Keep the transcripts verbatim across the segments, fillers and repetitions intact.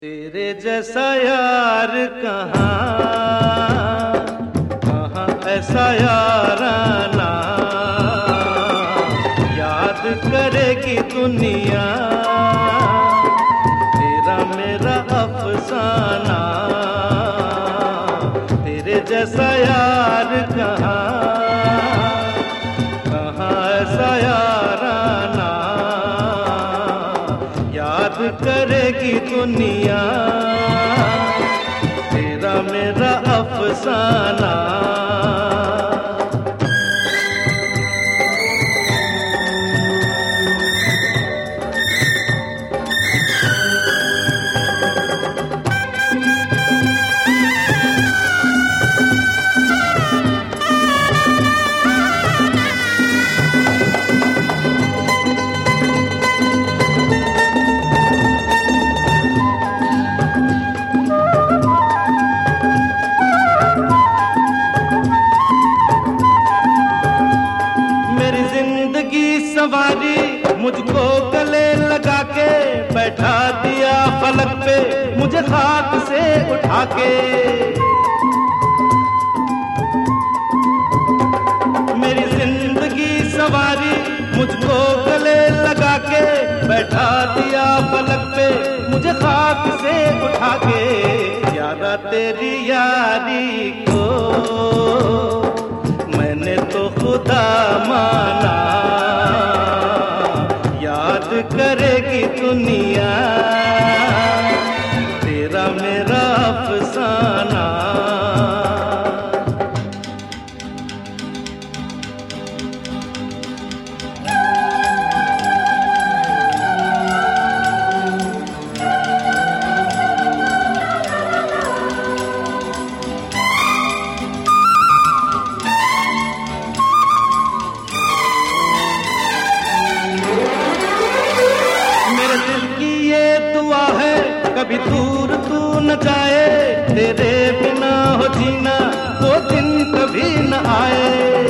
तेरे जैसा यार कहाँ कहाँ ऐसा याराना, याद करेगी दुनिया तेरा मेरा अफसाना। तेरे जैसा यार कहाँ कहाँ ऐसा याराना, याद करेगी दुनिया तेरा मेरा अफसाना। सवारी मुझको गले लगा के बैठा दिया फलक पे, मुझे खाक से उठा के। मेरी जिंदगी सवारी मुझको गले लगा के बैठा दिया फलक पे, मुझे खाक से उठा के। यारा तेरी यारी को मैंने तो खुदा माना, करेगी दुनिया तेरा मेरा अफसाना। कभी दूर तू न जाए, तेरे बिना हो जीना वो दिन कभी न आए।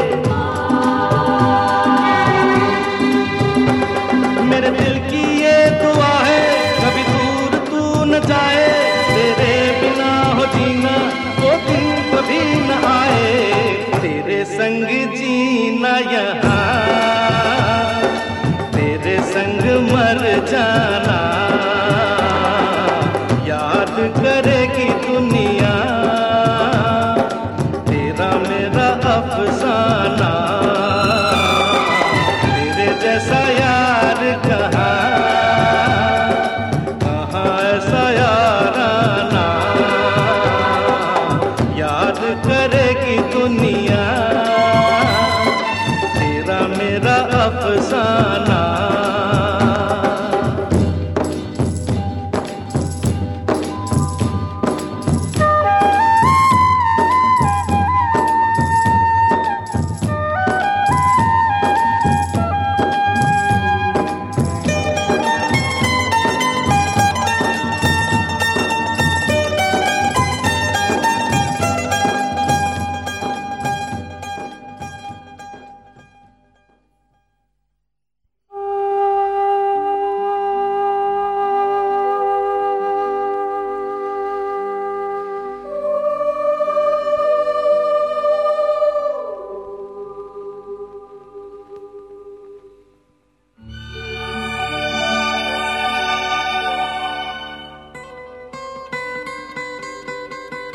मेरे दिल की ये दुआ है कभी दूर तू न जाए, तेरे बिना हो जीना वो दिन कभी न आए। तेरे संग जीना यहाँ, तेरे संग मर जाना, करेगी दुनिया तेरा मेरा अफसाना। तेरे जैसा यार कहाँ कहाँ ऐसा याराना, याद करेगी दुनिया तेरा मेरा अफसाना।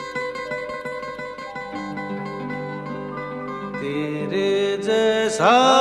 तेरे जैसा